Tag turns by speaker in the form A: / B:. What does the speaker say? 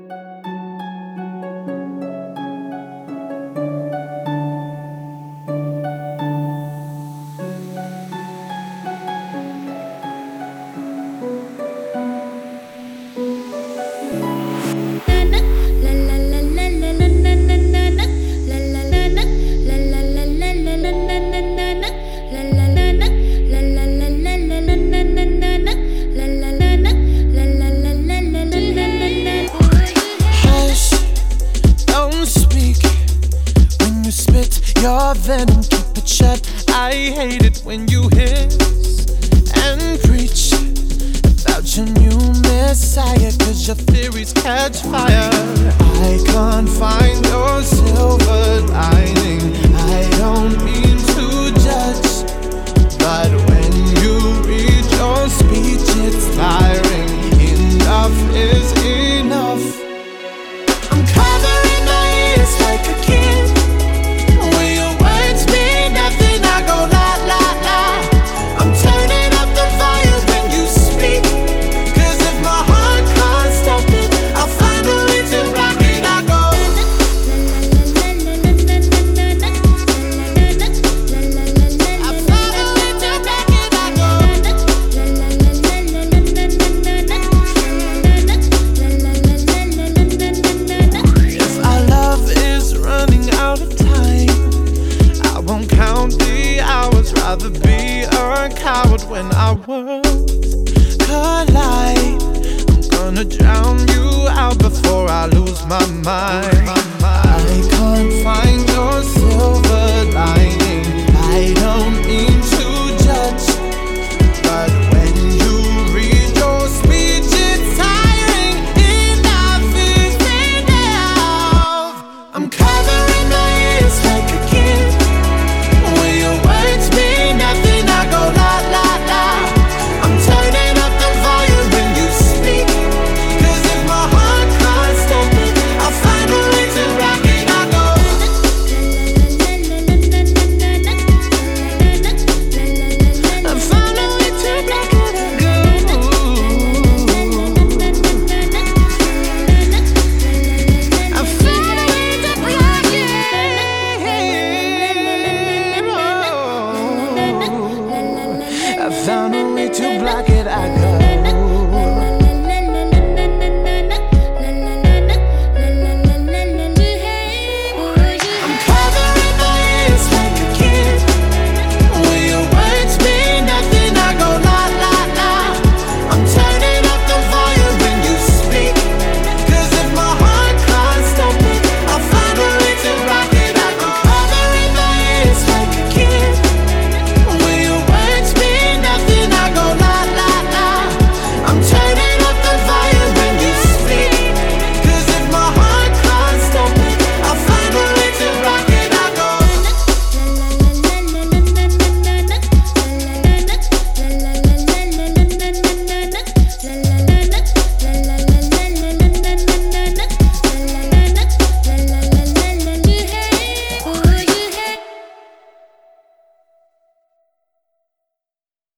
A: Your venom, keep it shut. I hate it when you hiss and preach about your new messiah, 'cause your theories catch fire. I can't find your silver lining. I don't mean to judge, but when you read your speech, it's tiring. Enough is enough. I'm covering my ears like a kid. Rather be a coward when our worlds collide. I'm gonna drown you out before I lose my mind.